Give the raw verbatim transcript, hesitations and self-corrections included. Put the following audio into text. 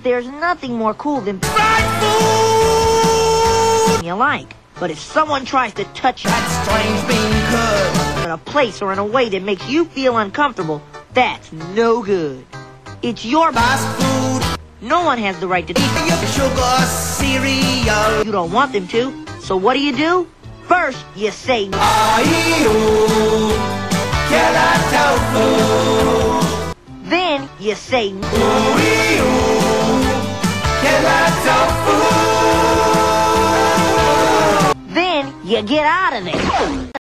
There's nothing more cool than fried food you like. But if someone tries to touch you that strange bean could in a place or in a way that makes you feel uncomfortable, that's no good. It's your fast food. No one has the right to eat Your sugar cereal. you don't want them to. So what do you do? First, you say Aye-oo, killer tofu. Then you say Ooh-ee-oo, killer tofu. Then you get out of there.